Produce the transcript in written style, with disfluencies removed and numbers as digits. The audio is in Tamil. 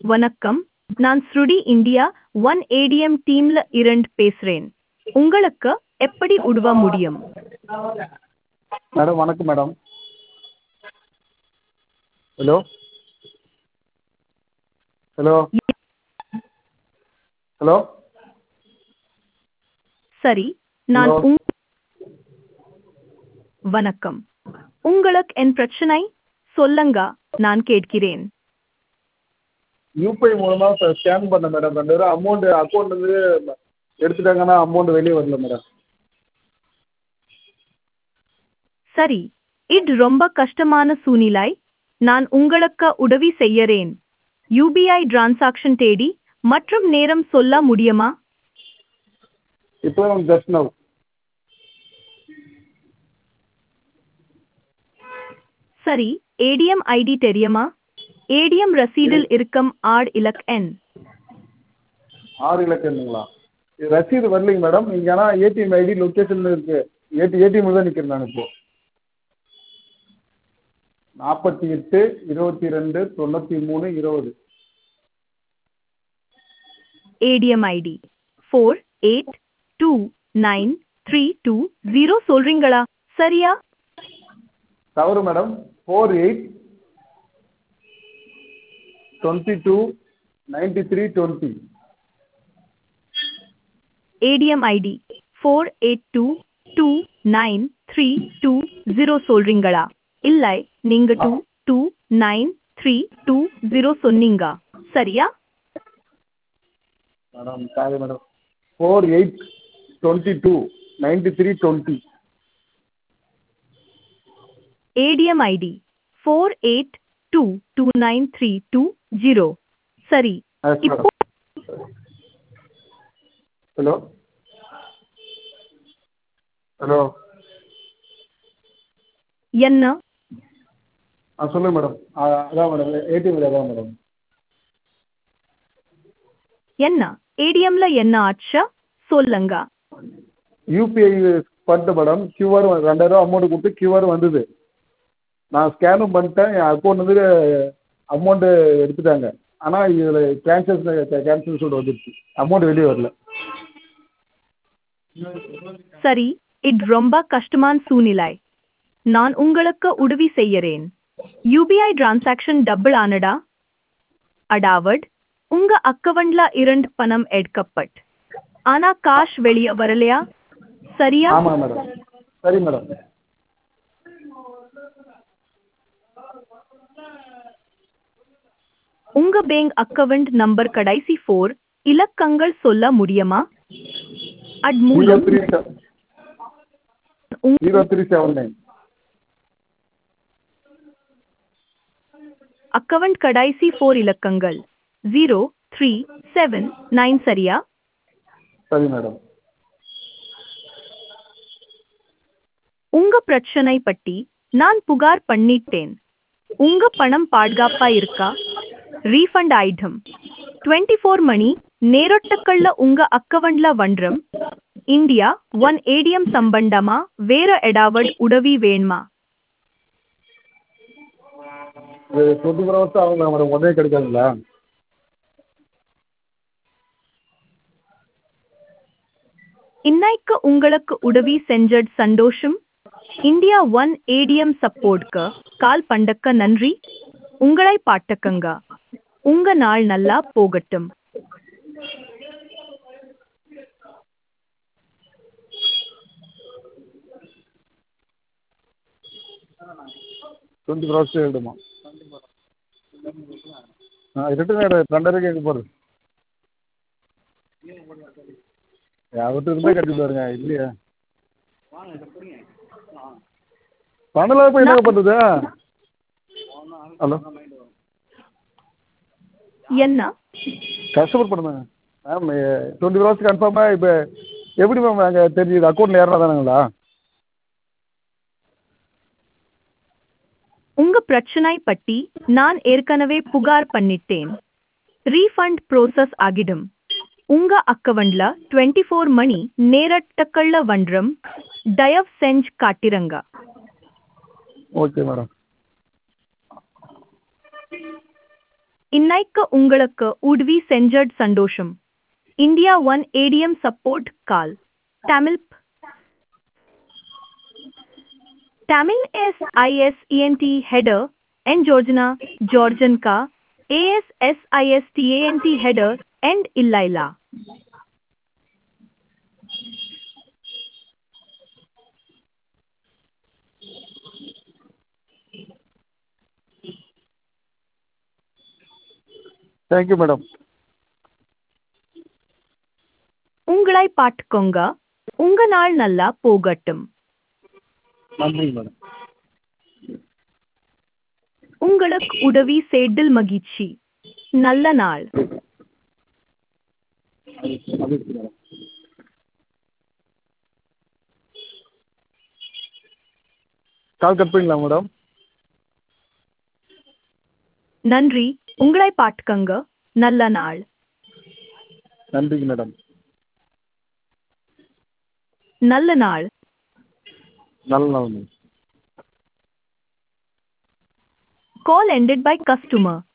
வணக்கம், நான் ஸ்ருடி இந்தியா ஒன் ஏடிஎம் டீம்ல இருந்து பேசுறேன். உங்களுக்கு எப்படி உதவ முடியும்? மேடம் வணக்கம் மேடம். ஹலோ ஹலோ ஹலோ சரி, நான் ஹலோ வணக்கம். உங்களுக்கு என் பிரச்சனை சொல்லுங்க, நான் கேட்கிறேன். யூபிஐ மூலமாக ஸ்கேன் பண்ண மேடம், 2000 அமௌண்ட் அக்கௌண்ட்லேருந்து எடுத்துட்டாங்கன்னா அமௌண்ட் வெளியே வரல மேடம். சரி, இது ரொம்ப கஷ்டமான சூழ்நிலை. நான் உங்களுக்கு உதவி செய்யறேன். யூபிஐ டிரான்சாக்ஷன் தேதி மற்றும் நேரம் சொல்ல முடியுமா? இப்போ ஜஸ்ட் நவ். சரி, ஏடிஎம் ஐடி தெரியுமா? ஏடிஎம் ரசீதில் இருக்கும் 6 இலக்க எண். 6 இலக்கங்களா? ரசீது வரலைங்க மேடம். நீங்கள் ஆனால் ஏடிஎம் ஐடி லொக்கேஷனில் இருக்குது. ஏடிஎம் தான் நிற்கிறேன் நான் இப்போ. 48 22 93 20. ஏடிஎம் ஐடி 48293220 சொல்றீங்களா? சரியா? தவறு மேடம். 48229320. ஏடிஎம் ஐடி 48229320 சொல்றீங்களா? இல்லை, நீங்க 229320 சொன்னீங்க. சரியா? Madam sorry madam. 48229320. ATM ID 48229320. சரி, எஸ் இப்போ மேடம். ஹலோ ஹலோ என்ன சொல்லுங்கள் மேடம். அதான் மேடம், ஏடிஎம் அதான் மேடம். என்ன ஏடிஎம்ல என்ன ஆச்சு சொல்லுங்க. யூபிஐ பண்ணிட்டு மேடம், கியூஆர் 2000 அமௌண்ட் கொடுத்து கியூஆர் வந்தது. நான் ஸ்கேனும் பண்ணிட்டேன். என் அக்கௌண்ட்லேருந்து அமௌண்ட்டு எடுத்துட்டாங்க. ஆனால் இதில் கேன்சல் சொல்லிட்டு வந்துடுச்சு. அமௌண்ட் வெளியே வரல. சரி, இது ரொம்ப கஷ்டமான சூழ்நிலை. நான் உங்களுக்கு உதவி செய்யறேன். யூபிஐ டிரான்சாக்ஷன் டபுள் ஆனடா, அடாவட் உங்க அக்கவுண்ட்ல இருந்து பணம் எடுக்கப்பட் ஆனா காஷ் வெளியே வரலையா? சரியா? ஆமாம் மேடம். சரி மேடம். உங்க பேங்க் அக்கவுண்ட் நம்பர் கடைசி 4 இலக்கங்கள் சொல்ல முடியுமா? அது மூலம் 0379. அக்கவுண்ட் கடைசி 4 இலக்கங்கள் 0379 சரியா? சரி மேடம். உங்க பிரச்சனை பற்றி நான் புகார் பண்ணிட்டேன். உங்க பணம் பாதுகாப்பா இருக்கா? ரீஃபண்ட் ஆயிடும். 24 மணி நேரத்துக்குள்ள உங்க அக்கவுண்ட்ல வந்துரும். இந்தியா ஒன் ஏடிஎம் சம்பந்தமா வேற ஏதாவது உதவி வேணுமா? இது 24 ஹவர்ஸ் ஆகுங்களா மேடம்? உடனே கிடைக்காதுங்களா? இன்னைக்கு உங்களுக்கு உதவி செஞ்சது சந்தோஷம். இந்தியா ஒன் ஏடிஎம் சப்போர்ட்க்கு கால் பண்ணக்க நன்றி. உங்களை பாட்டுக்கங்க. உங்க நாள் நல்லா போகட்டும். 24 ஹவர்ஸ் ஆகிடுமா? ரிட்டர்ன் ரெண்டாயிரம் கேட்க போகிறது. அவர்கிட்ட இருந்தால் கிடைச்சி பாருங்க. இல்லையா பணம் போய் என்ன பண்ணுறது? ஹலோ என்ன கஸ்டமர் பண்ணுங்க மேம். 24 ஹவர்ஸ் கன்ஃபார்மாக. இப்போ எப்படி மேம் அங்கே தெரிஞ்சுது? அக்கௌண்ட்டில் ஏறினா தானுங்களா? உங்க பிரச்சனை பற்றி நான் ஏற்கனவே புகார் பண்ணிட்டேன். ரீஃபண்ட் ப்ரோசஸ் ஆகிடும். உங்க அக்கவுண்ட்ல 24 மணி நேரத்துக்குள்ள வந்துரும். தயவு செஞ்சு காட்டிருங்க. Okay madam. இன்னைக்கு உங்களுக்கு உதவி செஞ்சட் சந்தோஷம். India one ATM support call. தமிழ் தமிழ் SISENT header and Georgiana Georgianka ASSISTANT header and Illaila. Thank you madam. உங்களை பாட்டுக்கோங்க. உங்க நாள் நல்லா போகட்டும். நன்றி மேடம். உங்களுக்கு உதவி செய்தில் மகிழ்ச்சி. நல்ல நாள். மகிழ்ச்சி மேடம். கால் கட் பண்ணிடலாம் மேடம். நன்றி. உங்களை பாட்டுக்கோங்க. நல்ல நாள். நன்றிங்க மேடம். நல்ல நாள். நல்ல நாள் madam. Call ended by customer.